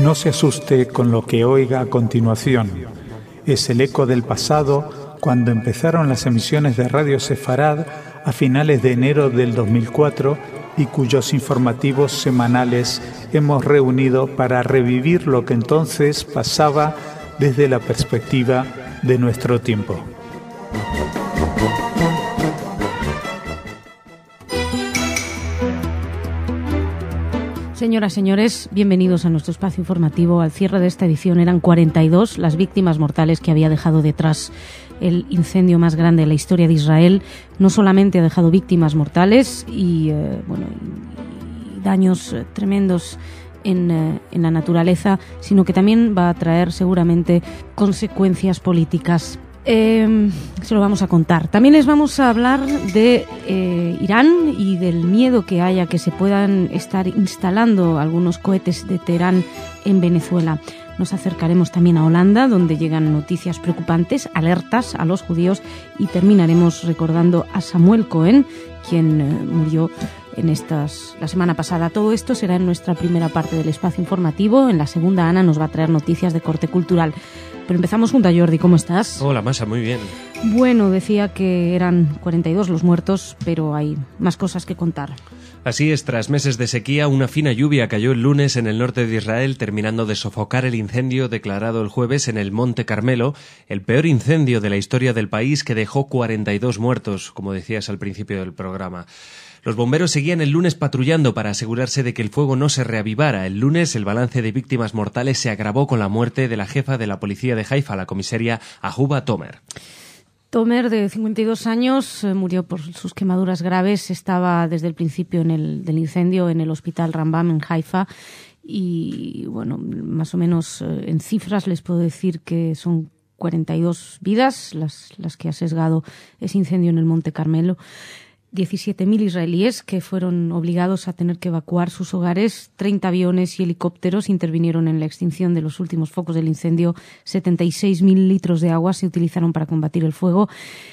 No se asuste con lo que oiga a continuación. Es el eco del pasado cuando empezaron las emisiones de Radio Sefarad a finales de enero del 2004 y cuyos informativos semanales hemos reunido para revivir lo que entonces pasaba desde la perspectiva de nuestro tiempo. Señoras, señores, bienvenidos a nuestro espacio informativo. Al cierre de esta edición eran 42 las víctimas mortales que había dejado detrás el incendio más grande de la historia de Israel. No solamente ha dejado víctimas mortales y daños tremendos en la naturaleza, sino que también va a traer seguramente consecuencias políticas. Se lo vamos a contar. También les vamos a hablar de Irán y del miedo que haya que se puedan estar instalando algunos cohetes de Teherán en Venezuela. Nos acercaremos también a Holanda, donde llegan noticias preocupantes, alertas a los judíos, y terminaremos recordando a Samuel Cohen, quien murió la semana pasada. Todo esto será en nuestra primera parte del espacio informativo. En la segunda, Ana nos va a traer noticias de corte cultural. Pero empezamos junto a Jordi. ¿Cómo estás? Hola, Masa, muy bien. Bueno, decía que eran 42 los muertos, pero hay más cosas que contar. Así es, tras meses de sequía, una fina lluvia cayó el lunes en el norte de Israel, terminando de sofocar el incendio declarado el jueves en el Monte Carmelo, el peor incendio de la historia del país, que dejó 42 muertos, como decías al principio del programa. Los bomberos seguían el lunes patrullando para asegurarse de que el fuego no se reavivara. El lunes, el balance de víctimas mortales se agravó con la muerte de la jefa de la policía de Haifa, la comisaria Ahuba Tomer. Tomer, de 52 años, murió por sus quemaduras graves. Estaba desde el principio del incendio en el hospital Rambam en Haifa. Y, bueno, más o menos en cifras les puedo decir que son 42 vidas las que ha sesgado ese incendio en el Monte Carmelo. 17.000 israelíes que fueron obligados a tener que evacuar sus hogares. 30 aviones y helicópteros intervinieron en la extinción de los últimos focos del incendio. 76.000 litros de agua se utilizaron para combatir el fuego.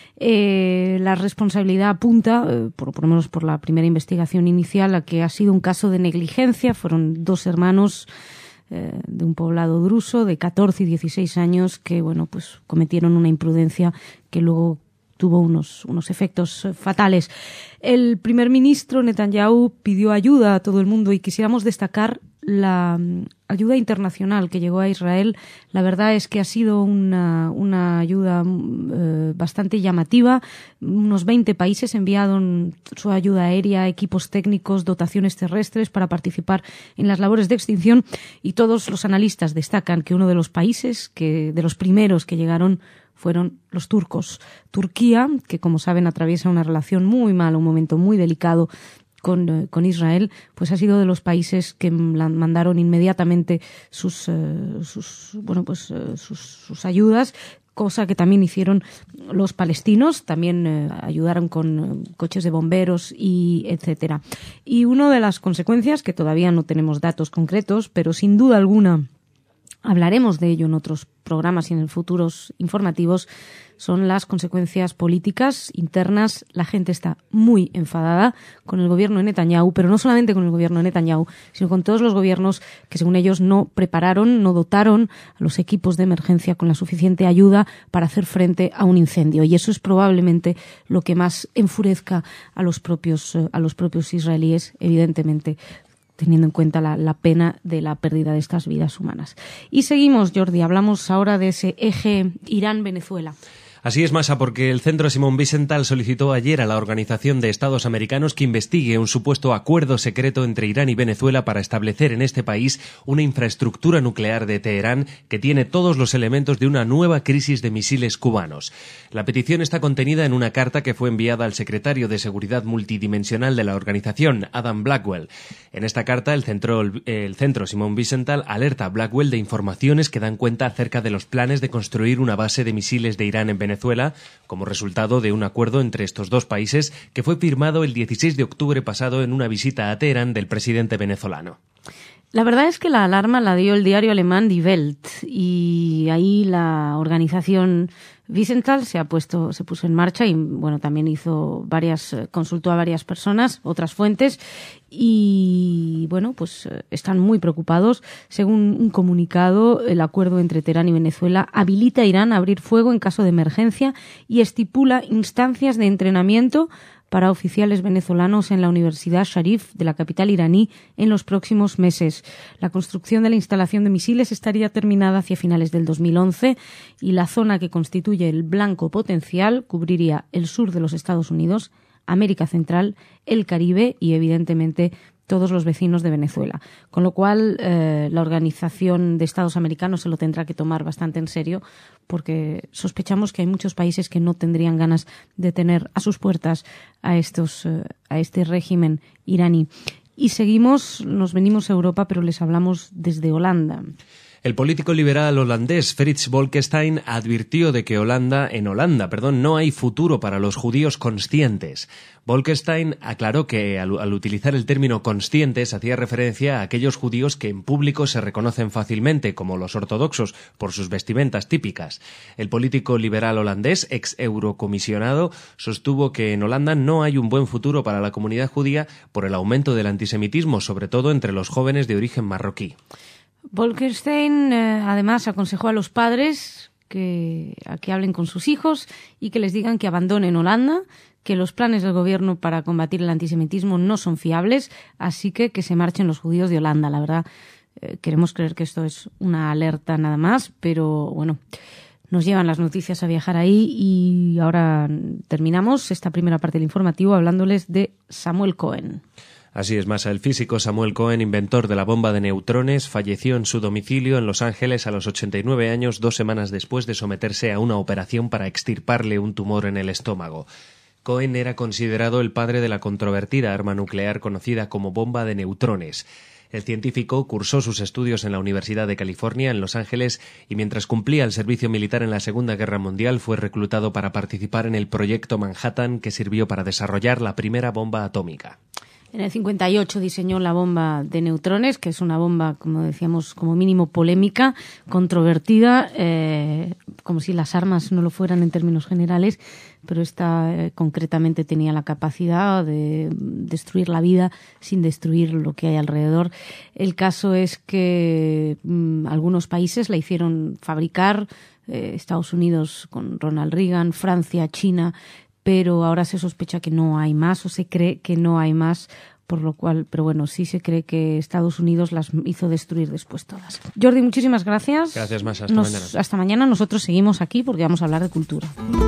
La responsabilidad apunta, por lo menos por la primera investigación inicial, a que ha sido un caso de negligencia. Fueron dos hermanos de un poblado druso de 14 y 16 años que, pues cometieron una imprudencia que luego tuvo unos efectos fatales. El primer ministro Netanyahu pidió ayuda a todo el mundo y quisiéramos destacar la ayuda internacional que llegó a Israel. La verdad es que ha sido una ayuda bastante llamativa. Unos 20 países enviaron su ayuda aérea, equipos técnicos, dotaciones terrestres para participar en las labores de extinción, y todos los analistas destacan que uno de los países de los primeros que llegaron fueron los turcos. Turquía, que como saben atraviesa una relación muy mala, un momento muy delicado con Israel, pues ha sido de los países que mandaron inmediatamente sus ayudas, cosa que también hicieron los palestinos. También ayudaron con coches de bomberos y etcétera. Y una de las consecuencias, que todavía no tenemos datos concretos, pero sin duda alguna hablaremos de ello en otros programas y en futuros informativos, son las consecuencias políticas internas. La gente está muy enfadada con el gobierno de Netanyahu, pero no solamente con el gobierno de Netanyahu, sino con todos los gobiernos que, según ellos, no prepararon, no dotaron a los equipos de emergencia con la suficiente ayuda para hacer frente a un incendio. Y eso es probablemente lo que más enfurezca a los propios israelíes, evidentemente, teniendo en cuenta la pena de la pérdida de estas vidas humanas. Y seguimos, Jordi, hablamos ahora de ese eje Irán-Venezuela. Así es, Masa, porque el Centro Simón Wiesenthal solicitó ayer a la Organización de Estados Americanos que investigue un supuesto acuerdo secreto entre Irán y Venezuela para establecer en este país una infraestructura nuclear de Teherán que tiene todos los elementos de una nueva crisis de misiles cubanos. La petición está contenida en una carta que fue enviada al secretario de Seguridad Multidimensional de la organización, Adam Blackwell. En esta carta, el Centro Simón Wiesenthal alerta a Blackwell de informaciones que dan cuenta acerca de los planes de construir una base de misiles de Irán en Venezuela, como resultado de un acuerdo entre estos dos países que fue firmado el 16 de octubre pasado en una visita a Teherán del presidente venezolano. La verdad es que la alarma la dio el diario alemán Die Welt y ahí la organización Wiesenthal se puso en marcha y bueno, también consultó a varias personas, otras fuentes y bueno, pues están muy preocupados. Según un comunicado, el acuerdo entre Teherán y Venezuela habilita a Irán a abrir fuego en caso de emergencia y estipula instancias de entrenamiento para oficiales venezolanos en la Universidad Sharif de la capital iraní en los próximos meses. La construcción de la instalación de misiles estaría terminada hacia finales del 2011 y la zona que constituye el blanco potencial cubriría el sur de los Estados Unidos, América Central, el Caribe y, evidentemente, todos los vecinos de Venezuela. Con lo cual, la Organización de Estados Americanos se lo tendrá que tomar bastante en serio porque sospechamos que hay muchos países que no tendrían ganas de tener a sus puertas a este régimen iraní. Y nos venimos a Europa, pero les hablamos desde Holanda. El político liberal holandés Frits Bolkestein advirtió de que en Holanda, no hay futuro para los judíos conscientes. Bolkestein aclaró que al utilizar el término conscientes hacía referencia a aquellos judíos que en público se reconocen fácilmente, como los ortodoxos, por sus vestimentas típicas. El político liberal holandés, ex eurocomisionado, sostuvo que en Holanda no hay un buen futuro para la comunidad judía por el aumento del antisemitismo, sobre todo entre los jóvenes de origen marroquí. Bolkestein además aconsejó a los padres que hablen con sus hijos y que les digan que abandonen Holanda, que los planes del gobierno para combatir el antisemitismo no son fiables, así que se marchen los judíos de Holanda. La verdad, queremos creer que esto es una alerta nada más, pero bueno, nos llevan las noticias a viajar ahí y ahora terminamos esta primera parte del informativo hablándoles de Samuel Cohen. Así es, Masa. El físico Samuel Cohen, inventor de la bomba de neutrones, falleció en su domicilio en Los Ángeles a los 89 años, 2 semanas después de someterse a una operación para extirparle un tumor en el estómago. Cohen era considerado el padre de la controvertida arma nuclear conocida como bomba de neutrones. El científico cursó sus estudios en la Universidad de California, en Los Ángeles, y mientras cumplía el servicio militar en la Segunda Guerra Mundial fue reclutado para participar en el Proyecto Manhattan, que sirvió para desarrollar la primera bomba atómica. En el 58 diseñó la bomba de neutrones, que es una bomba, como decíamos, como mínimo polémica, controvertida, como si las armas no lo fueran en términos generales, pero esta concretamente tenía la capacidad de destruir la vida sin destruir lo que hay alrededor. El caso es que algunos países la hicieron fabricar, Estados Unidos con Ronald Reagan, Francia, China, pero ahora se sospecha que no hay más o se cree que no hay más, por lo cual, pero bueno, sí se cree que Estados Unidos las hizo destruir después todas. Jordi, muchísimas gracias. Gracias, Masa. Hasta mañana. Hasta mañana. Nosotros seguimos aquí porque vamos a hablar de cultura.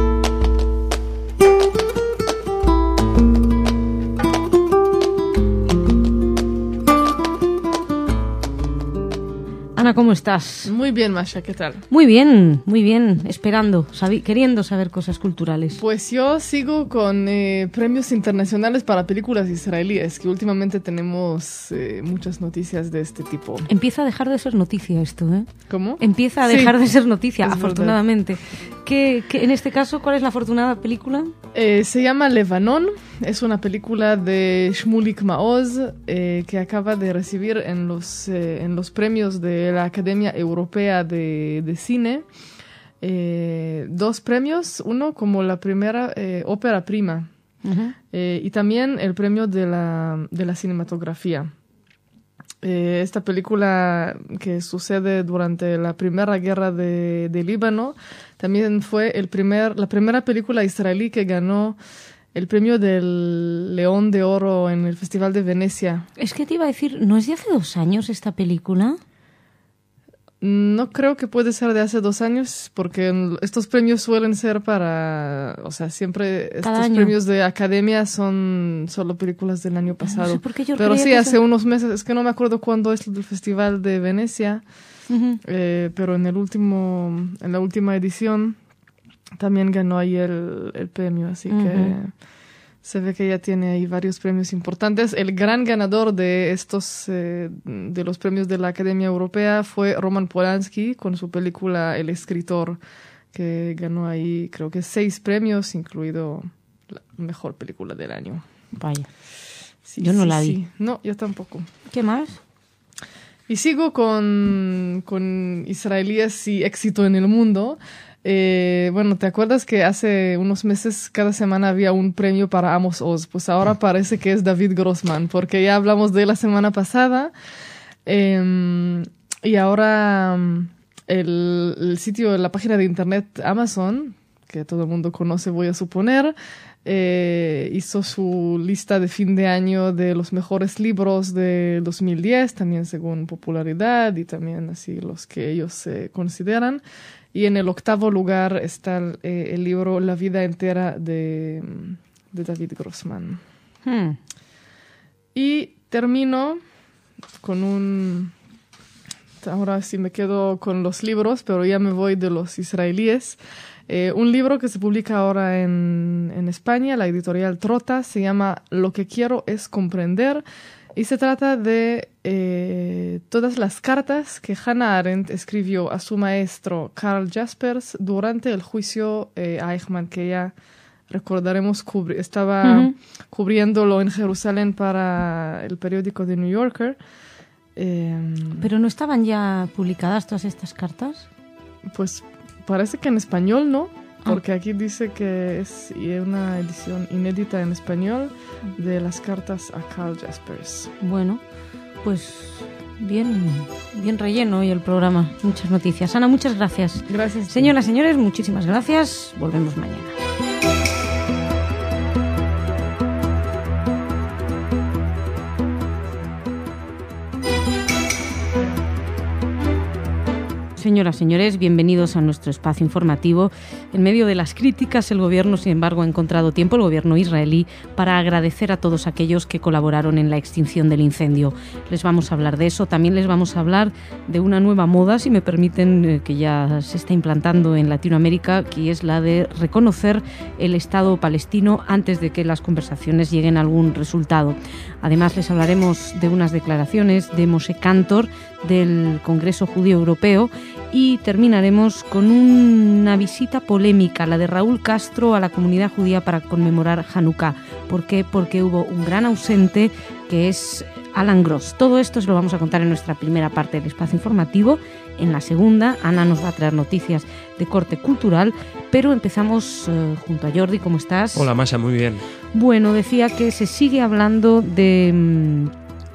Ana, ¿cómo estás? Muy bien, Masha, ¿qué tal? Muy bien, esperando, queriendo saber cosas culturales. Pues yo sigo con premios internacionales para películas israelíes, que últimamente tenemos muchas noticias de este tipo. Empieza a dejar de ser noticia esto, ¿eh? ¿Cómo? Empieza a dejar de ser noticia, afortunadamente. ¿Qué, en este caso, cuál es la afortunada película? Se llama Lebanon, es una película de Shmulik Maoz que acaba de recibir en los premios de la Academia Europea de Cine 2 premios, uno como la primera ópera prima y también el premio de la cinematografía. Esta película que sucede durante la Primera Guerra de Líbano también fue la primera película israelí que ganó el premio del León de Oro en el Festival de Venecia. Es que te iba a decir, ¿no es de hace 2 años esta película? No creo que puede ser de hace 2 años, porque estos premios suelen ser siempre estos premios de academia son solo películas del año pasado. No sé por qué yo pero sí, hace unos meses, es que no me acuerdo cuándo es el Festival de Venecia, pero en la última edición también ganó ahí el premio, así que se ve que ya tiene ahí varios premios importantes. El gran ganador de estos, de los premios de la Academia Europea fue Roman Polanski con su película El Escritor, que ganó ahí creo que 6 premios, incluido la mejor película del año. Vaya, sí, yo no la vi. Sí. No, yo tampoco. ¿Qué más? Y sigo con israelíes y éxito en el mundo. Bueno, ¿te acuerdas que hace unos meses cada semana había un premio para Amos Oz? Pues ahora parece que es David Grossman, porque ya hablamos de él la semana pasada. Y ahora el sitio, la página de internet Amazon, que todo el mundo conoce, voy a suponer, hizo su lista de fin de año de los mejores libros de 2010, también según popularidad y también así los que ellos consideran. Y en el 8º lugar está el libro La vida entera de David Grossman. Y termino con ahora sí me quedo con los libros, pero ya me voy de los israelíes. Un libro que se publica ahora en España, la editorial Trota, se llama Lo que quiero es comprender. Y se trata de todas las cartas que Hannah Arendt escribió a su maestro Karl Jaspers durante el juicio a Eichmann, que ya recordaremos estaba cubriéndolo en Jerusalén para el periódico The New Yorker. ¿Pero no estaban ya publicadas todas estas cartas? Pues parece que en español no. Porque aquí dice que es una edición inédita en español de las cartas a Karl Jaspers. Bueno, pues bien relleno hoy el programa. Muchas noticias. Ana, muchas gracias. Gracias. Señoras, señores, muchísimas gracias. Volvemos mañana. Señoras, señores, bienvenidos a nuestro espacio informativo. En medio de las críticas, el gobierno, sin embargo, ha encontrado tiempo, el gobierno israelí, para agradecer a todos aquellos que colaboraron en la extinción del incendio. Les vamos a hablar de eso. También les vamos a hablar de una nueva moda, si me permiten, que ya se está implantando en Latinoamérica, que es la de reconocer el Estado palestino antes de que las conversaciones lleguen a algún resultado. Además, les hablaremos de unas declaraciones de Moshe Kantor del Congreso Judío Europeo y terminaremos con una visita polémica, la de Raúl Castro a la comunidad judía para conmemorar Hanukkah. ¿Por qué? Porque hubo un gran ausente, que es Alan Gross. Todo esto se lo vamos a contar en nuestra primera parte del espacio informativo. En la segunda, Ana nos va a traer noticias de corte cultural, pero empezamos junto a Jordi. ¿Cómo estás? Hola, Masha, muy bien. Bueno, decía que se sigue hablando del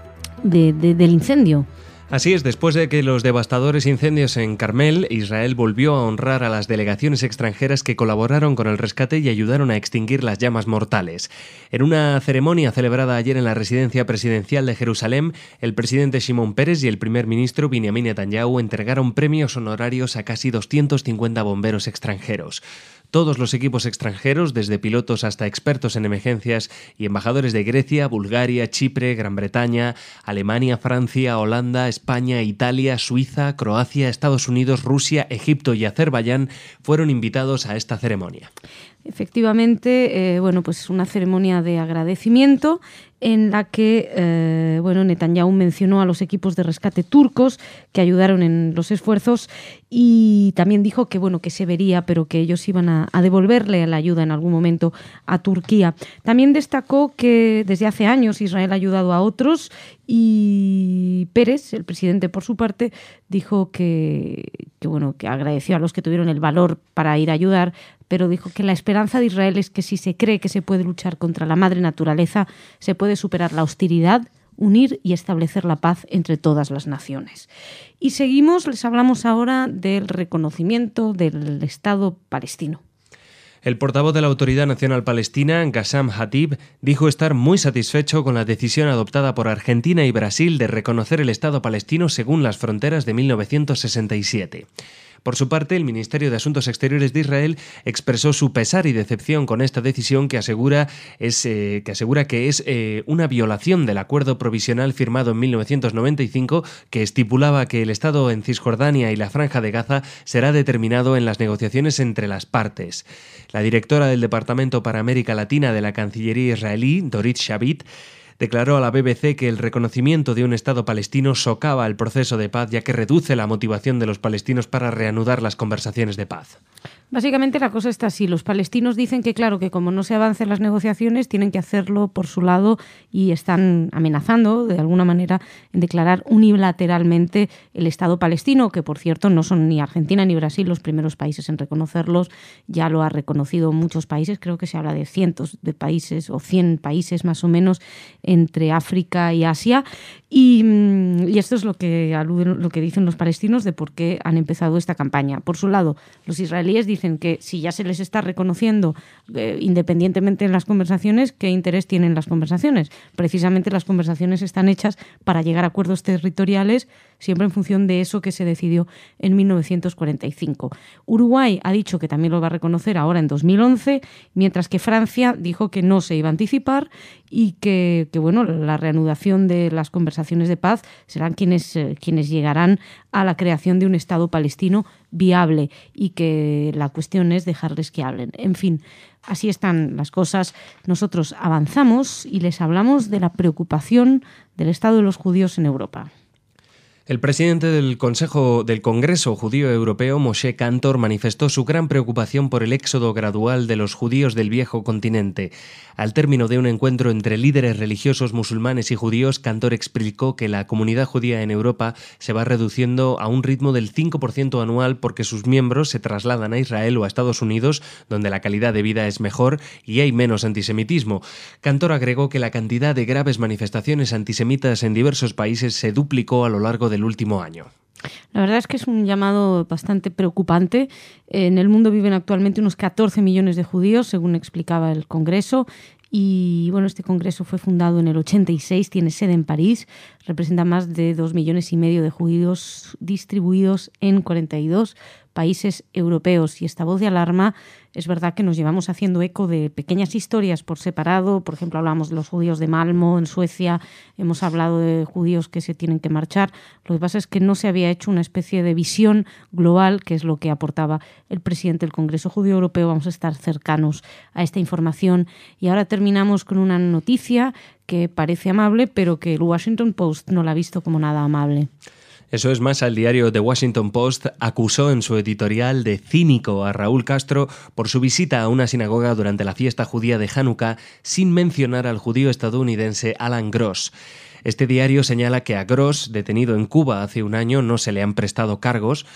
incendio. Así es, después de que los devastadores incendios en Carmel, Israel volvió a honrar a las delegaciones extranjeras que colaboraron con el rescate y ayudaron a extinguir las llamas mortales. En una ceremonia celebrada ayer en la residencia presidencial de Jerusalén, el presidente Shimon Peres y el primer ministro Benjamin Netanyahu entregaron premios honorarios a casi 250 bomberos extranjeros. Todos los equipos extranjeros, desde pilotos hasta expertos en emergencias y embajadores de Grecia, Bulgaria, Chipre, Gran Bretaña, Alemania, Francia, Holanda, España, Italia, Suiza, Croacia, Estados Unidos, Rusia, Egipto y Azerbaiyán fueron invitados a esta ceremonia. Efectivamente, pues una ceremonia de agradecimiento en la que Netanyahu mencionó a los equipos de rescate turcos que ayudaron en los esfuerzos y también dijo que se vería, pero que ellos iban a devolverle la ayuda en algún momento a Turquía. También destacó que desde hace años Israel ha ayudado a otros y Pérez, el presidente, por su parte, dijo que agradeció a los que tuvieron el valor para ir a ayudar, pero dijo que la esperanza de Israel es que si se cree que se puede luchar contra la madre naturaleza, se puede superar la hostilidad, unir y establecer la paz entre todas las naciones. Y seguimos, les hablamos ahora del reconocimiento del Estado palestino. El portavoz de la Autoridad Nacional Palestina, Ghassam Hatib, dijo estar muy satisfecho con la decisión adoptada por Argentina y Brasil de reconocer el Estado palestino según las fronteras de 1967. Por su parte, el Ministerio de Asuntos Exteriores de Israel expresó su pesar y decepción con esta decisión que asegura que es una violación del acuerdo provisional firmado en 1995 que estipulaba que el Estado en Cisjordania y la Franja de Gaza será determinado en las negociaciones entre las partes. La directora del Departamento para América Latina de la Cancillería israelí, Dorit Shavit, declaró a la BBC que el reconocimiento de un Estado palestino socava el proceso de paz, ya que reduce la motivación de los palestinos para reanudar las conversaciones de paz. Básicamente la cosa está así. Los palestinos dicen que, claro, que como no se avancen las negociaciones, tienen que hacerlo por su lado y están amenazando, de alguna manera, en declarar unilateralmente el Estado palestino, que, por cierto, no son ni Argentina ni Brasil los primeros países en reconocerlos. Ya lo ha reconocido muchos países. Creo que se habla de cientos de países o 100 países más o menos entre África y Asia. Y esto es lo que dicen los palestinos de por qué han empezado esta campaña. Por su lado, los israelíes dicen que si ya se les está reconociendo independientemente en las conversaciones, ¿qué interés tienen las conversaciones? Precisamente las conversaciones están hechas para llegar a acuerdos territoriales, siempre en función de eso que se decidió en 1945. Uruguay ha dicho que también lo va a reconocer ahora en 2011, mientras que Francia dijo que no se iba a anticipar y que la reanudación de las conversaciones de paz serán quienes llegarán a la creación de un Estado palestino viable y que la cuestión es dejarles que hablen. En fin, así están las cosas. Nosotros avanzamos y les hablamos de la preocupación del estado de los judíos en Europa. El presidente del Congreso Judío Europeo, Moshe Kantor, manifestó su gran preocupación por el éxodo gradual de los judíos del viejo continente. Al término de un encuentro entre líderes religiosos musulmanes y judíos, Kantor explicó que la comunidad judía en Europa se va reduciendo a un ritmo del 5% anual porque sus miembros se trasladan a Israel o a Estados Unidos, donde la calidad de vida es mejor y hay menos antisemitismo. Kantor agregó que la cantidad de graves manifestaciones antisemitas en diversos países se duplicó a lo largo del último año. La verdad es que es un llamado bastante preocupante. En el mundo viven actualmente unos 14 millones de judíos, según explicaba el Congreso. Y este Congreso fue fundado en el 86, tiene sede en París, representa más de 2,5 millones de judíos distribuidos en 42 países europeos. Y esta voz de alarma es verdad que nos llevamos haciendo eco de pequeñas historias por separado. Por ejemplo, hablamos de los judíos de Malmö en Suecia, hemos hablado de judíos que se tienen que marchar. Lo que pasa es que no se había hecho una especie de visión global, que es lo que aportaba el presidente del Congreso Judío Europeo. Vamos a estar cercanos a esta información. Y ahora terminamos con una noticia que parece amable, pero que el Washington Post no la ha visto como nada amable. Eso es más, el diario The Washington Post acusó en su editorial de cínico a Raúl Castro por su visita a una sinagoga durante la fiesta judía de Hanukkah sin mencionar al judío estadounidense Alan Gross. Este diario señala que a Gross, detenido en Cuba hace un año, no se le han presentado cargos,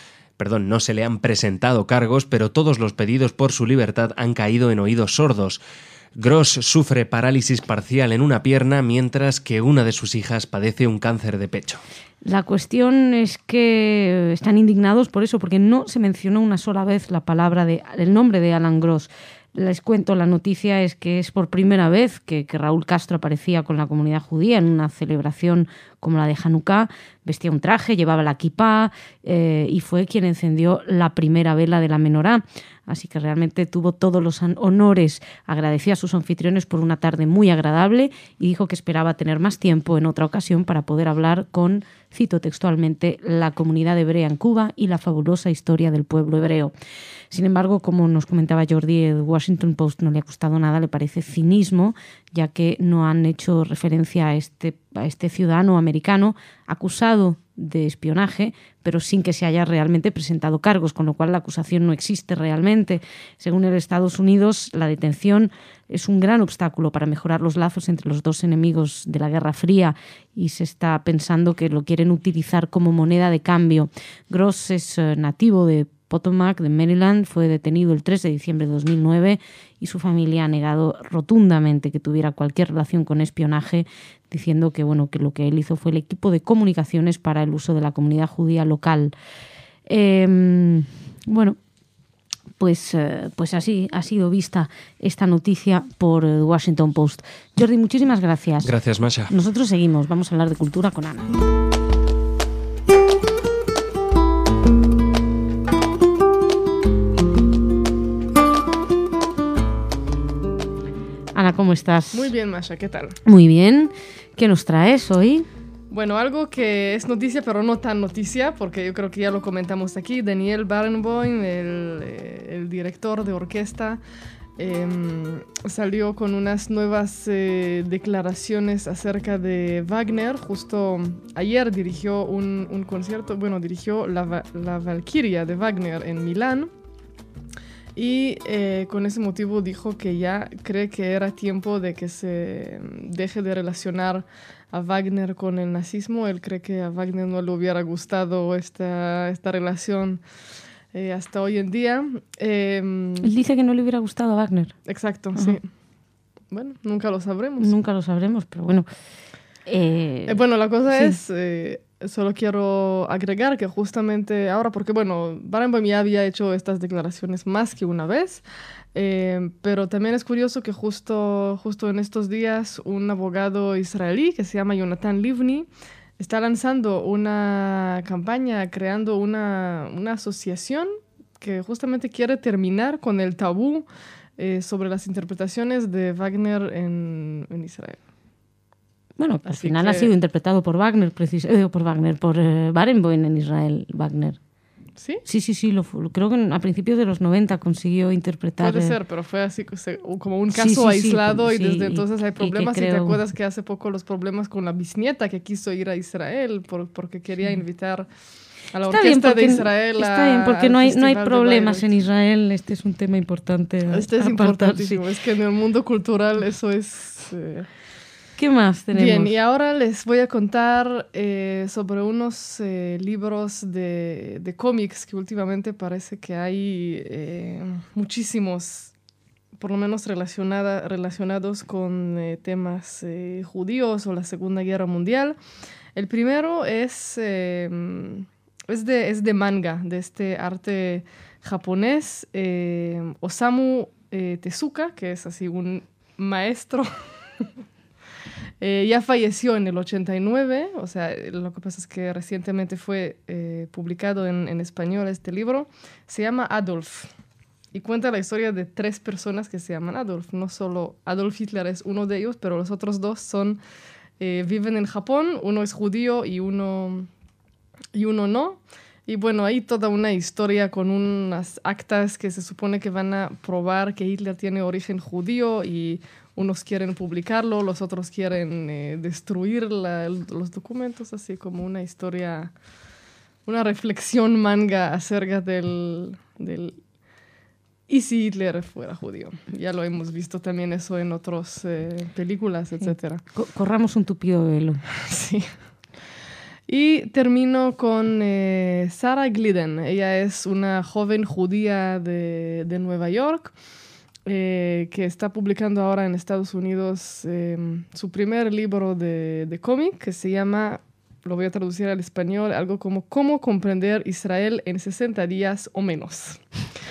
pero todos los pedidos por su libertad han caído en oídos sordos. Gross sufre parálisis parcial en una pierna, mientras que una de sus hijas padece un cáncer de pecho. La cuestión es que están indignados por eso, porque no se mencionó una sola vez el nombre de Alan Gross. Les cuento, la noticia es que es por primera vez que Raúl Castro aparecía con la comunidad judía en una celebración como la de Hanukkah. Vestía un traje, llevaba la kipá y fue quien encendió la primera vela de la menorá. Así que realmente tuvo todos los honores. Agradeció a sus anfitriones por una tarde muy agradable y dijo que esperaba tener más tiempo en otra ocasión para poder hablar con, cito textualmente, la comunidad hebrea en Cuba y la fabulosa historia del pueblo hebreo. Sin embargo, como nos comentaba Jordi, el Washington Post no le ha costado nada, le parece cinismo, ya que no han hecho referencia a este ciudadano americano acusado de espionaje, pero sin que se haya realmente presentado cargos, con lo cual la acusación no existe realmente. Según el Estados Unidos, la detención es un gran obstáculo para mejorar los lazos entre los dos enemigos de la Guerra Fría y se está pensando que lo quieren utilizar como moneda de cambio. Gross es nativo de Potomac, de Maryland, fue detenido el 3 de diciembre de 2009 y su familia ha negado rotundamente que tuviera cualquier relación con espionaje, diciendo que lo que él hizo fue el equipo de comunicaciones para el uso de la comunidad judía local. Pues así ha sido vista esta noticia por Washington Post. Jordi, muchísimas gracias. Gracias, Masha. Nosotros seguimos, vamos a hablar de cultura con Ana. Ana, ¿cómo estás? Muy bien, Masha, ¿qué tal? Muy bien. ¿Qué nos traes hoy? Bueno, algo que es noticia, pero no tan noticia, porque yo creo que ya lo comentamos aquí. Daniel Barenboim, el director de orquesta, salió con unas nuevas declaraciones acerca de Wagner. Justo ayer dirigió un concierto, dirigió la Valquiria de Wagner en Milán. Y con ese motivo dijo que ya cree que era tiempo de que se deje de relacionar a Wagner con el nazismo. Él cree que a Wagner no le hubiera gustado esta relación hasta hoy en día. Él dice que no le hubiera gustado a Wagner. Exacto, sí. Bueno, nunca lo sabremos. Nunca lo sabremos, pero bueno. La cosa sí. es... Solo quiero agregar que justamente ahora, porque Barenboim ya había hecho estas declaraciones más que una vez, pero también es curioso que justo en estos días un abogado israelí que se llama Jonathan Livni está lanzando una campaña, creando una asociación que justamente quiere terminar con el tabú sobre las interpretaciones de Wagner en Israel. Bueno, al final ha sido interpretado por Wagner, por Barenboim en Israel, Wagner. ¿Sí? Sí, creo que a principios de los 90 consiguió interpretar... Puede ser, pero fue así como un caso aislado y desde entonces hay problemas. Y te acuerdas que hace poco los problemas con la bisnieta que quiso ir a Israel porque quería invitar a la orquesta de Israel. Está bien, porque no hay problemas en Israel. Este es un tema importante. Este es importantísimo. Es que en el mundo cultural eso es... ¿Qué más tenemos? Bien, y ahora les voy a contar sobre unos libros de cómics que últimamente parece que hay muchísimos, por lo menos relacionados con temas judíos o la Segunda Guerra Mundial. El primero es de manga, de este arte japonés, Osamu Tezuka, que es así un maestro... ya falleció en el 89, o sea, lo que pasa es que recientemente fue publicado en español este libro. Se llama Adolf y cuenta la historia de 3 personas que se llaman Adolf. No solo Adolf Hitler es uno de ellos, pero los otros 2 viven en Japón. Uno es judío y uno no. Y hay toda una historia con unas actas que se supone que van a probar que Hitler tiene origen judío y unos quieren publicarlo, los otros quieren destruir los documentos, así como una historia, una reflexión manga acerca del ¿y si Hitler fuera judío? Ya lo hemos visto también eso en otras películas, etc. Corramos un tupido velo. Sí. Y termino con Sarah Glidden. Ella es una joven judía de Nueva York que está publicando ahora en Estados Unidos su primer libro de cómic que se llama, lo voy a traducir al español, algo como ¿Cómo comprender Israel en 60 días o menos?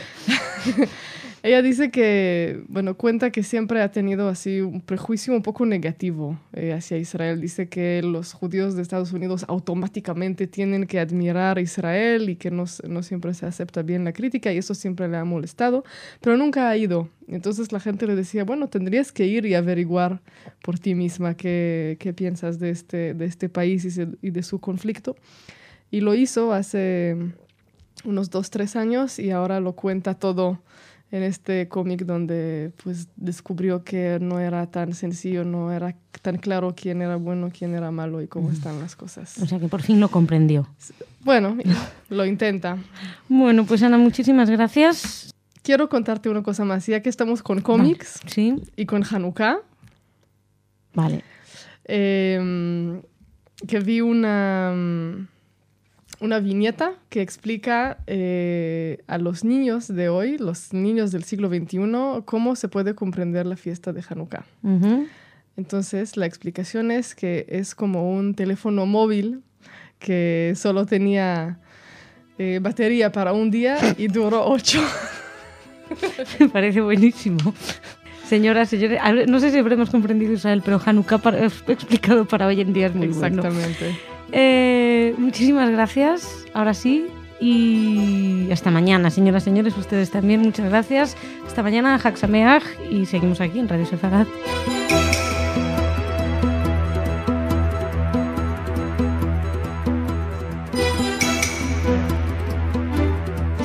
Ella dice que, cuenta que siempre ha tenido así un prejuicio un poco negativo hacia Israel. Dice que los judíos de Estados Unidos automáticamente tienen que admirar a Israel y que no siempre se acepta bien la crítica y eso siempre le ha molestado, pero nunca ha ido. Entonces la gente le decía, tendrías que ir y averiguar por ti misma qué piensas de este país y de su conflicto. Y lo hizo hace unos 2-3 años y ahora lo cuenta todo en este cómic donde pues descubrió que no era tan sencillo, no era tan claro quién era bueno, quién era malo y cómo están las cosas. O sea que por fin lo comprendió. Bueno, lo intenta. Bueno, pues Ana, muchísimas gracias. Quiero contarte una cosa más, ya que estamos con cómics ¿sí? y con Hanukkah. Vale. Que vi una viñeta que explica a los niños de hoy, los niños del siglo XXI, cómo se puede comprender la fiesta de Hanukkah. Uh-huh. Entonces, la explicación es que es como un teléfono móvil que solo tenía batería para un día y duró 8. Me parece buenísimo. Señoras, señores, no sé si habremos comprendido Israel, pero Hanukkah explicado para hoy en día es muy Exactamente. Bueno. Muchísimas gracias, ahora sí, y hasta mañana, señoras, señores, ustedes también, muchas gracias. Hasta mañana, Hag Sameach, y seguimos aquí en Radio Sefarad.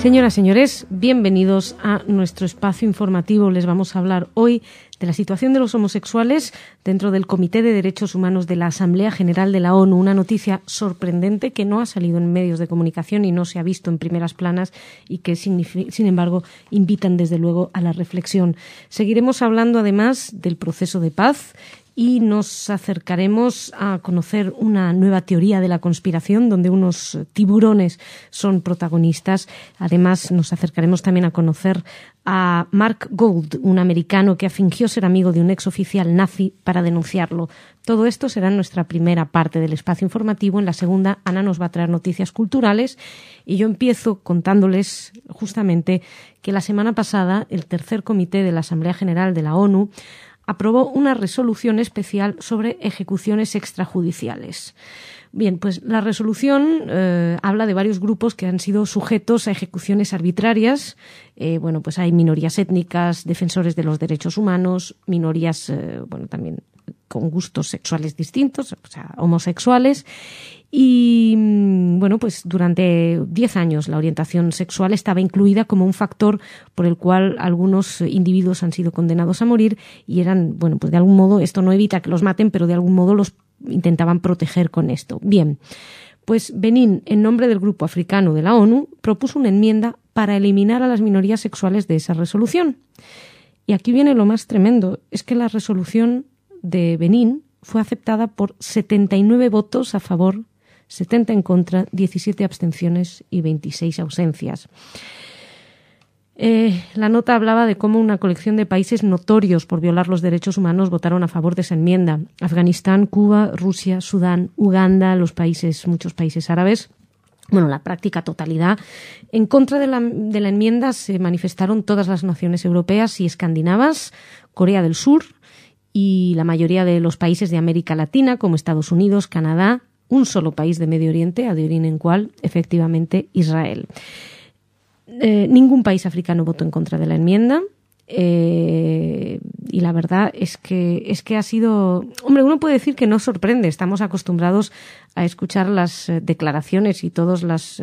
Señoras, señores, bienvenidos a nuestro espacio informativo. Les vamos a hablar hoy de la situación de los homosexuales dentro del Comité de Derechos Humanos de la Asamblea General de la ONU. Una noticia sorprendente que no ha salido en medios de comunicación y no se ha visto en primeras planas y que, sin embargo, invitan desde luego a la reflexión. Seguiremos hablando además del proceso de paz y nos acercaremos a conocer una nueva teoría de la conspiración donde unos tiburones son protagonistas. Además, nos acercaremos también a conocer a Mark Gold, un americano que fingió ser amigo de un exoficial nazi para denunciarlo. Todo esto será en nuestra primera parte del espacio informativo. En la segunda, Ana nos va a traer noticias culturales y yo empiezo contándoles justamente que la semana pasada el tercer comité de la Asamblea General de la ONU aprobó una resolución especial sobre ejecuciones extrajudiciales. Bien, pues la resolución habla de varios grupos que han sido sujetos a ejecuciones arbitrarias. Pues hay minorías étnicas, defensores de los derechos humanos, minorías, también con gustos sexuales distintos, o sea, homosexuales. Y, pues durante 10 años la orientación sexual estaba incluida como un factor por el cual algunos individuos han sido condenados a morir y eran, pues de algún modo, esto no evita que los maten, pero de algún modo los intentaban proteger con esto. Bien, pues Benín, en nombre del Grupo Africano de la ONU, propuso una enmienda para eliminar a las minorías sexuales de esa resolución. Y aquí viene lo más tremendo, es que la resolución de Benín fue aceptada por 79 votos a favor, 70 en contra, 17 abstenciones y 26 ausencias. La nota hablaba de cómo una colección de países notorios por violar los derechos humanos votaron a favor de esa enmienda. Afganistán, Cuba, Rusia, Sudán, Uganda, muchos países árabes. La práctica totalidad. En contra de la enmienda se manifestaron todas las naciones europeas y escandinavas, Corea del Sur y la mayoría de los países de América Latina, como Estados Unidos, Canadá, un solo país de Medio Oriente, adivinen en cuál, efectivamente Israel. Ningún país africano votó en contra de la enmienda y la verdad es que ha sido... uno puede decir que no sorprende, estamos acostumbrados a escuchar las declaraciones y todas las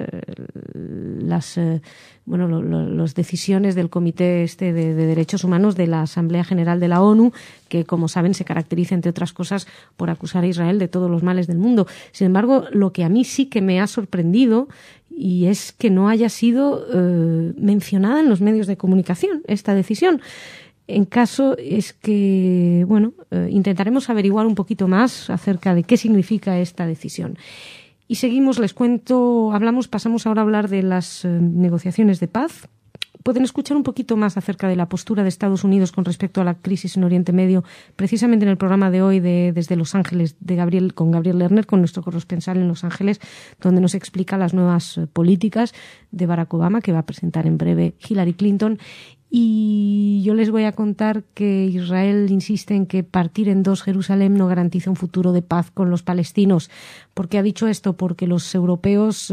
decisiones del Comité de Derechos Humanos de la Asamblea General de la ONU, que, como saben, se caracteriza, entre otras cosas, por acusar a Israel de todos los males del mundo. Sin embargo, lo que a mí sí que me ha sorprendido y es que no haya sido mencionada en los medios de comunicación esta decisión. En caso es que, intentaremos averiguar un poquito más acerca de qué significa esta decisión. Y seguimos, les cuento, pasamos ahora a hablar de las negociaciones de paz. Pueden escuchar un poquito más acerca de la postura de Estados Unidos con respecto a la crisis en Oriente Medio, precisamente en el programa de hoy desde Los Ángeles con Gabriel Lerner, con nuestro corresponsal en Los Ángeles, donde nos explica las nuevas políticas de Barack Obama, que va a presentar en breve Hillary Clinton. Y yo les voy a contar que Israel insiste en que partir en dos Jerusalén no garantiza un futuro de paz con los palestinos. ¿Por qué ha dicho esto? Porque los europeos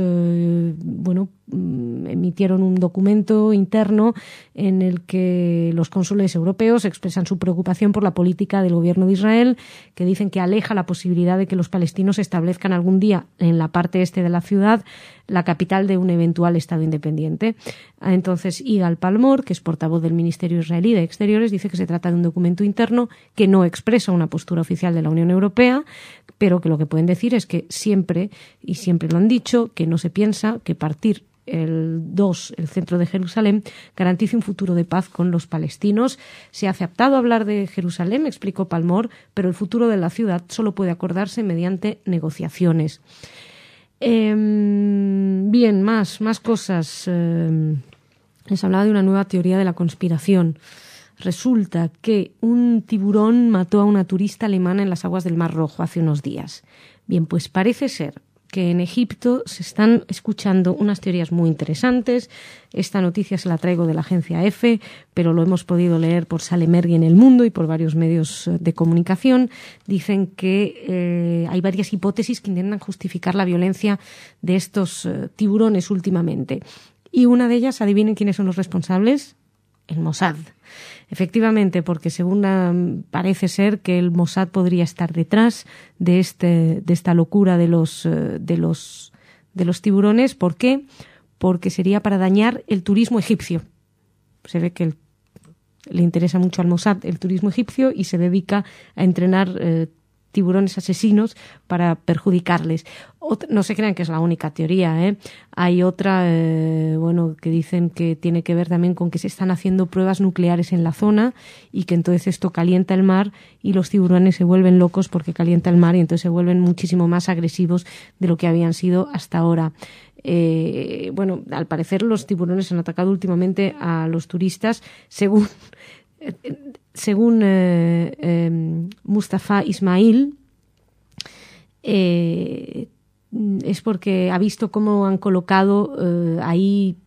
emitieron un documento interno en el que los cónsules europeos expresan su preocupación por la política del gobierno de Israel, que dicen que aleja la posibilidad de que los palestinos establezcan algún día en la parte este de la ciudad la capital de un eventual Estado independiente. Entonces, Igal Palmor, que es portavoz del Ministerio Israelí de Exteriores, dice que se trata de un documento interno que no expresa una postura oficial de la Unión Europea, pero que lo que pueden decir es que siempre lo han dicho, que no se piensa que partir el centro de Jerusalén, garantice un futuro de paz con los palestinos. Se ha aceptado hablar de Jerusalén, explicó Palmor, pero el futuro de la ciudad solo puede acordarse mediante negociaciones. Bien, más cosas. Les hablaba de una nueva teoría de la conspiración. Resulta que un tiburón mató a una turista alemana en las aguas del Mar Rojo hace unos días. Bien, pues parece ser que en Egipto se están escuchando unas teorías muy interesantes. Esta noticia se la traigo de la agencia EFE, pero lo hemos podido leer por Salemergui en El Mundo y por varios medios de comunicación. Dicen que hay varias hipótesis que intentan justificar la violencia de estos tiburones últimamente. Y una de ellas, adivinen quiénes son los responsables: el Mossad. Efectivamente, porque según parece ser que el Mossad podría estar detrás de esta locura de los tiburones. ¿Por qué? porque sería para dañar el turismo egipcio. Se ve que le interesa mucho al Mossad el turismo egipcio y se dedica a entrenar tiburones asesinos para perjudicarles. No se crean que es la única teoría, ¿eh? Hay otra, que dicen que tiene que ver también con que se están haciendo pruebas nucleares en la zona y que entonces esto calienta el mar y los tiburones se vuelven locos porque calienta el mar y entonces se vuelven muchísimo más agresivos de lo que habían sido hasta ahora. Al parecer los tiburones han atacado últimamente a los turistas, según Mustafa Ismail, es porque ha visto cómo han colocado ahí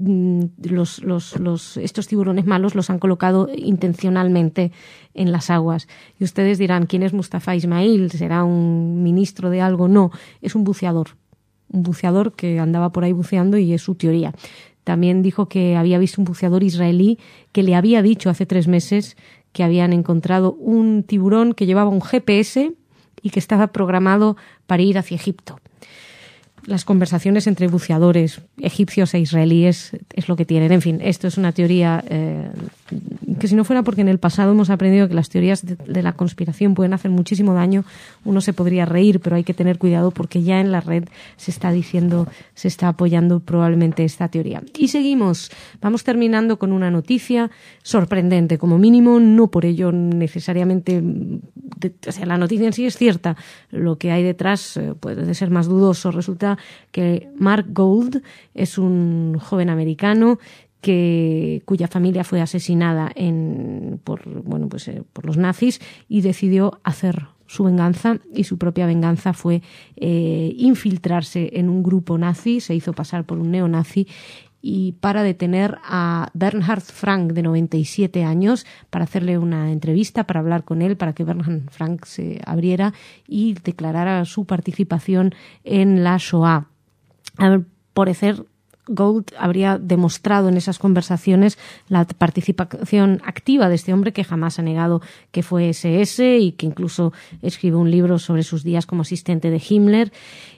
estos tiburones malos, los han colocado intencionalmente en las aguas. Y ustedes dirán, ¿quién es Mustafa Ismail? ¿Será un ministro de algo? No, es un buceador que andaba por ahí buceando y es su teoría. También dijo que había visto un buceador israelí que le había dicho hace 3 meses que habían encontrado un tiburón que llevaba un GPS y que estaba programado para ir hacia Egipto. Las conversaciones entre buceadores egipcios e israelíes es lo que tienen. En fin, esto es una teoría que si no fuera porque en el pasado hemos aprendido que las teorías de la conspiración pueden hacer muchísimo daño, uno se podría reír, pero hay que tener cuidado porque ya en la red se está apoyando probablemente esta teoría. Y seguimos. Vamos terminando con una noticia sorprendente, como mínimo, no por ello necesariamente... la noticia en sí es cierta, lo que hay detrás puede ser más dudoso. Resulta que Mark Gold es un joven americano cuya familia fue asesinada por los nazis y decidió hacer su venganza, y su propia venganza fue infiltrarse en un grupo nazi, se hizo pasar por un neonazi y para detener a Bernhard Frank, de 97 años, para hacerle una entrevista, para hablar con él, para que Bernhard Frank se abriera y declarara su participación en la Shoah. Al parecer, Gold habría demostrado en esas conversaciones la participación activa de este hombre, que jamás ha negado que fue SS y que incluso escribió un libro sobre sus días como asistente de Himmler,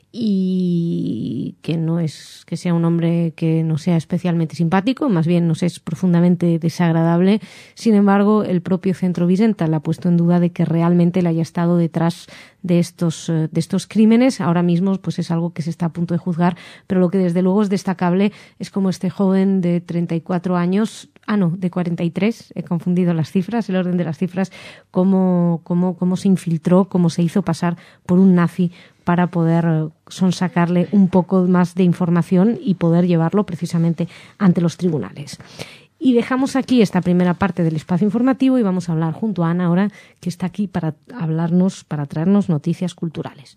y que no es que sea un hombre que no sea especialmente simpático, más bien nos es profundamente desagradable. Sin embargo, el propio Centro Wiesenthal ha puesto en duda de que realmente él haya estado detrás de estos crímenes. Ahora mismo pues es algo que se está a punto de juzgar, pero lo que desde luego es destacable es como este joven de 34 años, de 43, he confundido las cifras, el orden de las cifras, cómo se infiltró, cómo se hizo pasar por un nazi para poder sonsacarle un poco más de información y poder llevarlo precisamente ante los tribunales. Y dejamos aquí esta primera parte del espacio informativo y vamos a hablar junto a Ana ahora, que está aquí para traernos noticias culturales.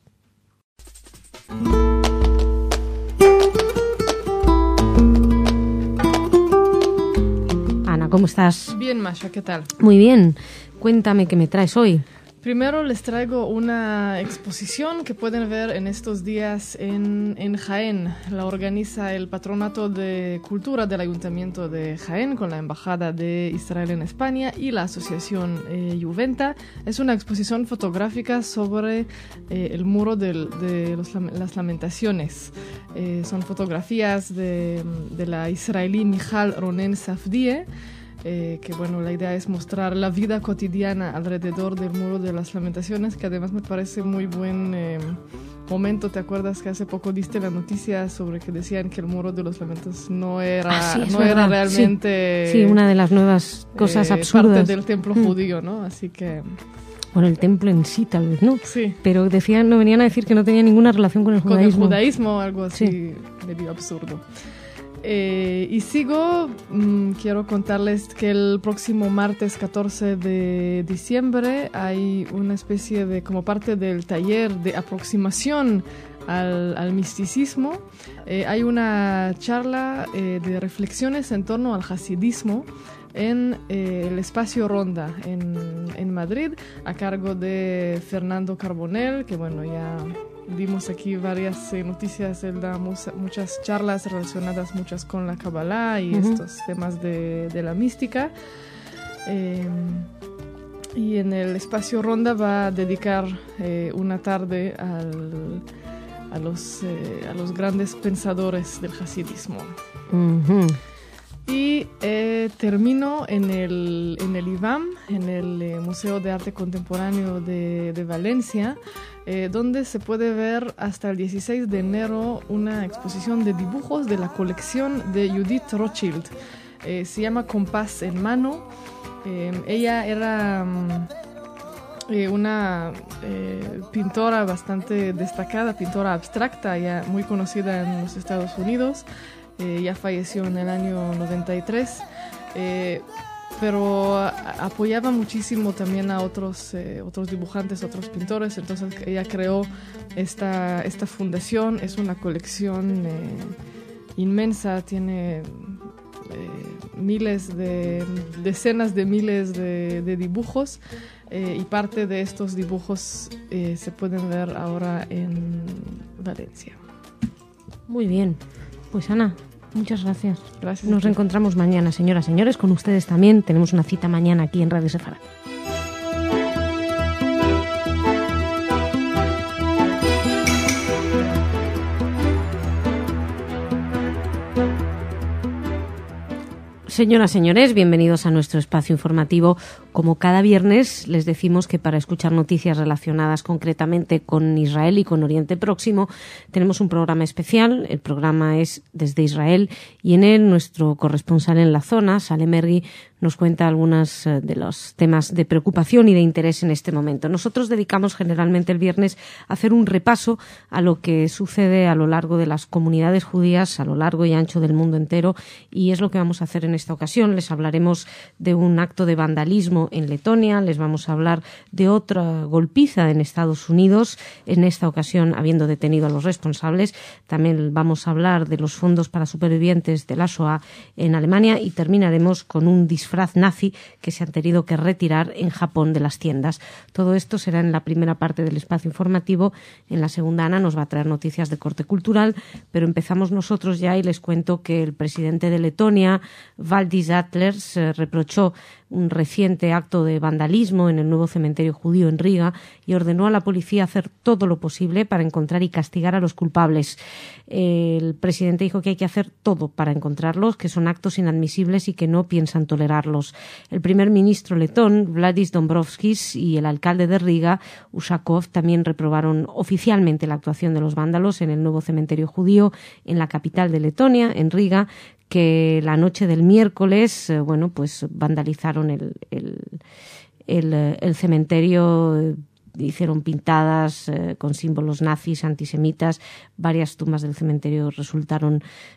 Ana, ¿cómo estás? Bien, Masha, ¿qué tal? Muy bien. Cuéntame qué me traes hoy. Primero les traigo una exposición que pueden ver en estos días en Jaén. La organiza el Patronato de Cultura del Ayuntamiento de Jaén con la Embajada de Israel en España y la Asociación Juventa. Es una exposición fotográfica sobre el muro de las lamentaciones. Son fotografías de la israelí Michal Ronen Safdie. La idea es mostrar la vida cotidiana alrededor del Muro de las Lamentaciones, que además me parece muy buen momento. ¿Te acuerdas que hace poco diste la noticia sobre que decían que el Muro de los Lamentos no era realmente... Sí, una de las nuevas cosas absurdas. Parte del templo judío, ¿no? Así que... Bueno, el templo en sí tal vez, ¿no? Sí. Pero venían a decir que no tenía ninguna relación con el judaísmo. Con el judaísmo, algo así medio absurdo. Y sigo, quiero contarles que el próximo martes 14 de diciembre hay una especie de, como parte del taller de aproximación al misticismo, hay una charla de reflexiones en torno al hasidismo en el Espacio Ronda en Madrid, a cargo de Fernando Carbonell, que ya vimos aquí varias noticias. Él da muchas charlas relacionadas, muchas con la Kabbalah y estos temas de la mística. Y en el Espacio Ronda va a dedicar una tarde a los grandes pensadores del hasidismo. Uh-huh. Y termino en el IVAM, en el Museo de Arte Contemporáneo de Valencia, donde se puede ver hasta el 16 de enero una exposición de dibujos de la colección de Judith Rothschild. Se llama Compás en mano. Ella era una pintora bastante destacada, pintora abstracta, ya muy conocida en los Estados Unidos. Ya falleció en el año 93, pero apoyaba muchísimo también a otros dibujantes, otros pintores. Entonces ella creó esta fundación. Es una colección inmensa, tiene decenas de miles de dibujos, y parte de estos dibujos se pueden ver ahora en Valencia. Muy bien. Pues Ana, muchas gracias. Gracias. Nos reencontramos mañana, señoras, señores, con ustedes también. Tenemos una cita mañana aquí en Radio Sefarad. Señoras, señores, bienvenidos a nuestro espacio informativo. Como cada viernes, les decimos que para escuchar noticias relacionadas concretamente con Israel y con Oriente Próximo, tenemos un programa especial. El programa es Desde Israel y en él nuestro corresponsal en la zona, Saleh Mergui, nos cuenta algunos de los temas de preocupación y de interés en este momento. Nosotros dedicamos generalmente el viernes a hacer un repaso a lo que sucede a lo largo de las comunidades judías, a lo largo y ancho del mundo entero, y es lo que vamos a hacer en esta ocasión. Les hablaremos de un acto de vandalismo en Letonia, les vamos a hablar de otra golpiza en Estados Unidos, en esta ocasión habiendo detenido a los responsables. También vamos a hablar de los fondos para supervivientes de la Shoah en Alemania y terminaremos con un disfraz nazi que se han tenido que retirar en Japón de las tiendas. Todo esto será en la primera parte del espacio informativo. En la segunda, Ana nos va a traer noticias de corte cultural, pero empezamos nosotros ya y les cuento que el presidente de Letonia, Valdis Atlers, reprochó un reciente acto de vandalismo en el nuevo cementerio judío en Riga y ordenó a la policía hacer todo lo posible para encontrar y castigar a los culpables. El presidente dijo que hay que hacer todo para encontrarlos, que son actos inadmisibles y que no piensan tolerarlos. El primer ministro letón, Vladis Dombrovskis, y el alcalde de Riga, Ushakov, también reprobaron oficialmente la actuación de los vándalos en el nuevo cementerio judío en la capital de Letonia, en Riga, que la noche del miércoles, pues vandalizaron el cementerio, hicieron pintadas con símbolos nazis, antisemitas. Varias tumbas del cementerio resultaron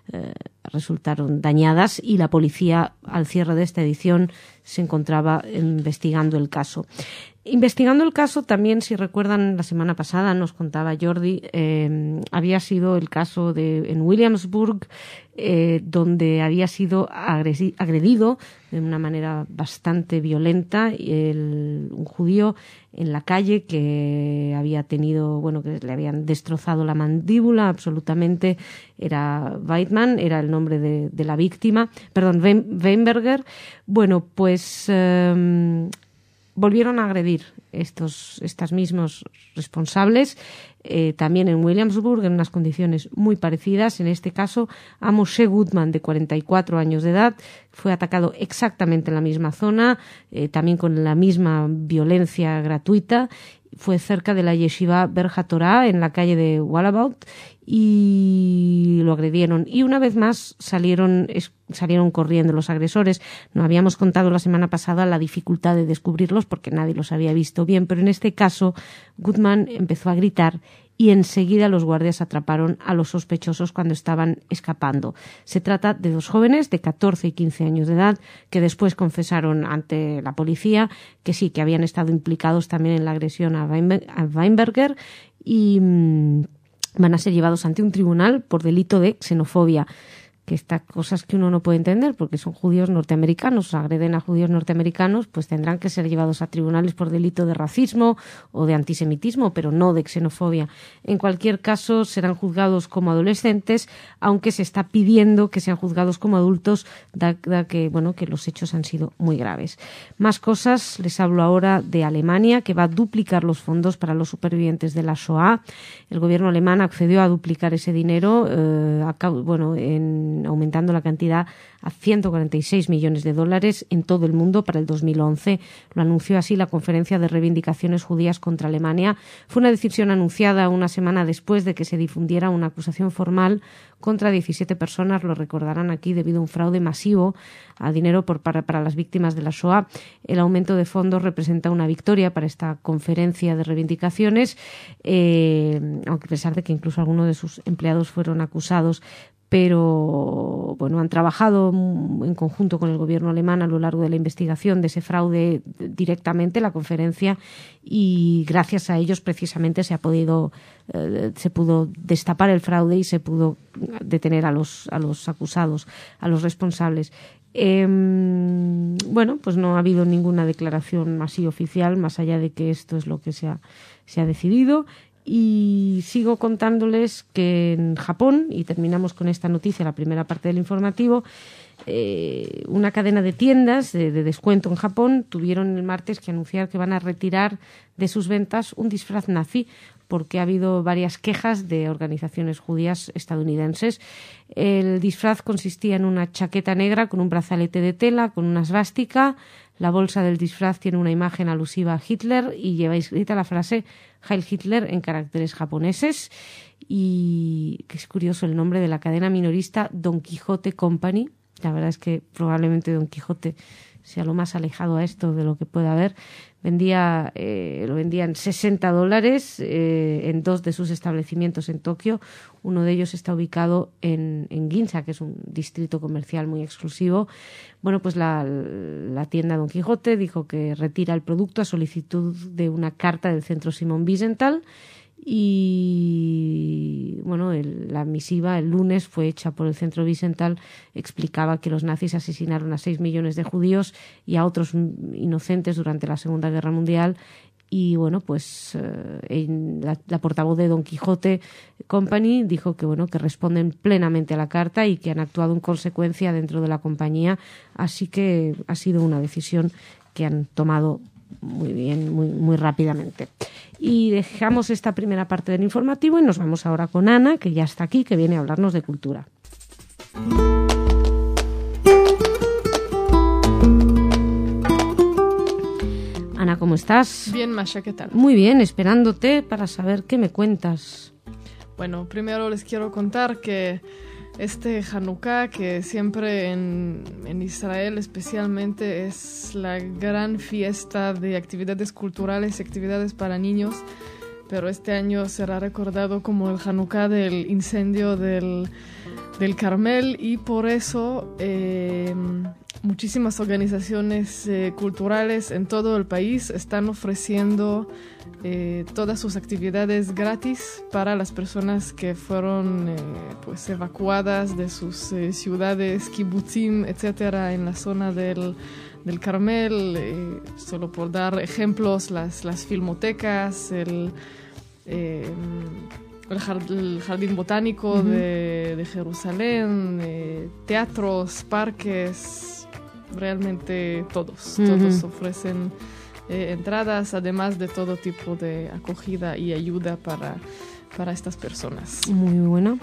dañadas y la policía, al cierre de esta edición, se encontraba investigando el caso. Investigando el caso también, si recuerdan, la semana pasada nos contaba Jordi, había sido el caso en Williamsburg, donde había sido agredido de una manera bastante violenta un judío en la calle que había tenido, que le habían destrozado la mandíbula absolutamente. Era Weidmann, era el nombre de la víctima, Weinberger. Pues volvieron a agredir estos mismos responsables, también en Williamsburg, en unas condiciones muy parecidas. En este caso, a Moshe Gutman, de 44 años de edad, fue atacado exactamente en la misma zona, también con la misma violencia gratuita. Fue cerca de la Yeshiva Berja Torah, en la calle de Wallabout, y lo agredieron. Y una vez más salieron corriendo los agresores. No habíamos contado la semana pasada la dificultad de descubrirlos porque nadie los había visto bien, pero en este caso Gutman empezó a gritar y enseguida los guardias atraparon a los sospechosos cuando estaban escapando. Se trata de dos jóvenes de 14 y 15 años de edad que después confesaron ante la policía que sí, que habían estado implicados también en la agresión a Weinberger y van a ser llevados ante un tribunal por delito de xenofobia. estas cosas que uno no puede entender porque son judíos norteamericanos, agreden a judíos norteamericanos, pues tendrán que ser llevados a tribunales por delito de racismo o de antisemitismo, pero no de xenofobia. En cualquier caso, serán juzgados como adolescentes, aunque se está pidiendo que sean juzgados como adultos, dado que los hechos han sido muy graves. Más cosas, les hablo ahora de Alemania, que va a duplicar los fondos para los supervivientes de la Shoah. El gobierno alemán accedió a duplicar ese dinero, aumentando la cantidad a $146 millones en todo el mundo para el 2011. Lo anunció así la Conferencia de Reivindicaciones Judías contra Alemania. Fue una decisión anunciada una semana después de que se difundiera una acusación formal contra 17 personas, lo recordarán aquí, debido a un fraude masivo a dinero para las víctimas de la Shoah. El aumento de fondos representa una victoria para esta conferencia de reivindicaciones, aunque a pesar de que incluso algunos de sus empleados fueron acusados. Pero han trabajado en conjunto con el gobierno alemán a lo largo de la investigación de ese fraude directamente, la conferencia, y gracias a ellos precisamente se pudo destapar el fraude y se pudo detener a los acusados, a los responsables. No ha habido ninguna declaración así oficial, más allá de que esto es lo que se ha decidido. Y sigo contándoles que en Japón, y terminamos con esta noticia, la primera parte del informativo, una cadena de tiendas de descuento en Japón tuvieron el martes que anunciar que van a retirar de sus ventas un disfraz nazi, porque ha habido varias quejas de organizaciones judías estadounidenses. El disfraz consistía en una chaqueta negra con un brazalete de tela, con una svástica. La bolsa del disfraz tiene una imagen alusiva a Hitler y lleva escrita la frase Heil Hitler en caracteres japoneses. Y que es curioso el nombre de la cadena minorista Don Quijote Company. La verdad es que probablemente Don Quijote sea lo más alejado a esto de lo que pueda haber. Lo vendía en $60 en 2 de sus establecimientos en Tokio. Uno de ellos está ubicado en Ginza, que es un distrito comercial muy exclusivo. La tienda Don Quijote dijo que retira el producto a solicitud de una carta del Centro Simon Wiesenthal. Y la misiva el lunes fue hecha por el Centro Wiesenthal, explicaba que los nazis asesinaron a 6 millones de judíos y a otros inocentes durante la Segunda Guerra Mundial. Y la portavoz de Don Quijote Company dijo que responden plenamente a la carta y que han actuado en consecuencia dentro de la compañía, así que ha sido una decisión que han tomado muy bien, muy rápidamente. Y dejamos esta primera parte del informativo y nos vamos ahora con Ana, que ya está aquí, que viene a hablarnos de cultura. Ana, ¿cómo estás? Bien, Masha, ¿qué tal? Muy bien, esperándote para saber qué me cuentas. Bueno, primero les quiero contar que este Hanukkah, que siempre en Israel especialmente es la gran fiesta de actividades culturales y actividades para niños, pero este año será recordado como el Hanukkah del incendio del Carmel, y por eso muchísimas organizaciones culturales en todo el país están ofreciendo todas sus actividades gratis para las personas que fueron evacuadas de sus ciudades, kibutzim, etcétera, en la zona del Carmel. Solo por dar ejemplos, las filmotecas, el jardín botánico de Jerusalén, teatros, parques, realmente todos ofrecen entradas, además de todo tipo de acogida y ayuda para estas personas. Muy bueno.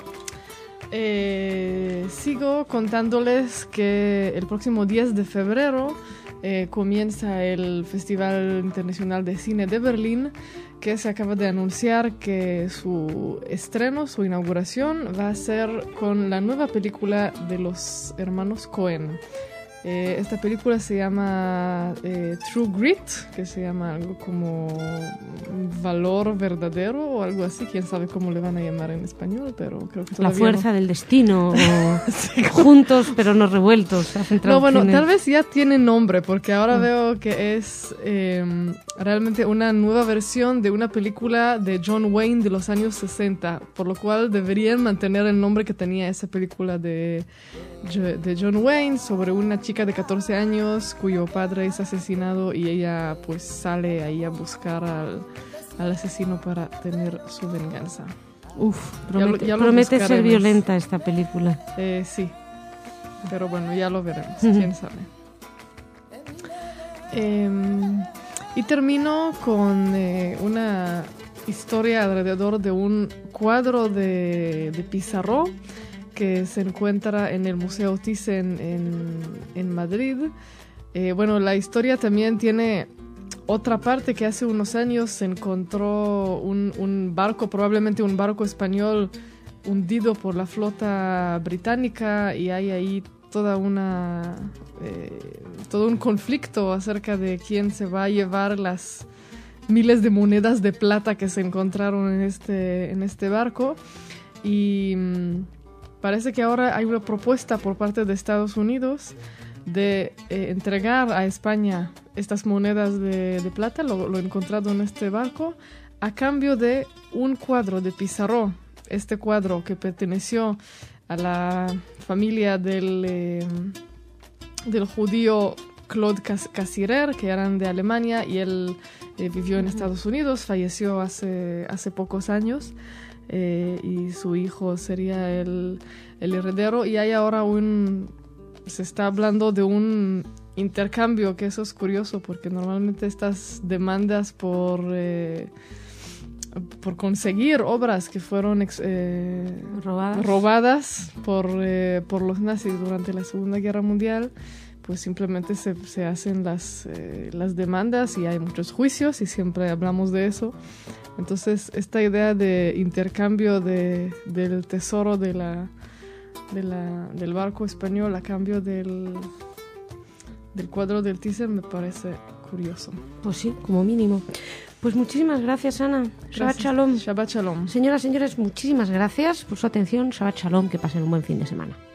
Sigo contándoles que el próximo 10 de febrero comienza el Festival Internacional de Cine de Berlín, que se acaba de anunciar que su estreno, su inauguración, va a ser con la nueva película de los hermanos Coen. Esta película se llama True Grit, que se llama algo como valor verdadero o algo así. Quién sabe cómo le van a llamar en español, pero creo que todavía La fuerza del destino, o sí, juntos pero no revueltos. No, bueno, tal vez ya tiene nombre, porque ahora veo que es realmente una nueva versión de una película de John Wayne de los años 60, por lo cual deberían mantener el nombre que tenía esa película de John Wayne sobre una chica de 14 años cuyo padre es asesinado y ella pues sale ahí a buscar al asesino para tener su venganza. Promete ser violenta esta película. Sí, pero bueno, ya lo veremos, quién sabe. Y termino con una historia alrededor de un cuadro de Pissarro que se encuentra en el Museo Thyssen en Madrid. Bueno, la historia también tiene otra parte, que hace unos años se encontró un barco, probablemente un barco español hundido por la flota británica, y hay ahí todo un conflicto acerca de quién se va a llevar las miles de monedas de plata que se encontraron en este barco. Y parece que ahora hay una propuesta por parte de Estados Unidos de entregar a España estas monedas de plata, lo encontrado en este barco, a cambio de un cuadro de Pissarro. Este cuadro que perteneció a la familia del judío Claude Cassirer, que eran de Alemania, y él vivió en Estados Unidos, falleció hace pocos años. Y su hijo sería el heredero, y hay ahora se está hablando de un intercambio, que eso es curioso porque normalmente estas demandas por conseguir obras que fueron robadas por los nazis durante la Segunda Guerra Mundial, pues simplemente se hacen las demandas, y hay muchos juicios y siempre hablamos de eso. Entonces esta idea de intercambio del tesoro del barco español a cambio del cuadro del Thyssen me parece curioso. Pues sí, como mínimo. Pues muchísimas gracias, Ana. Shabbat Shalom. Shabbat Shalom. Señoras, señores, muchísimas gracias por su atención. Shabbat Shalom, que pasen un buen fin de semana.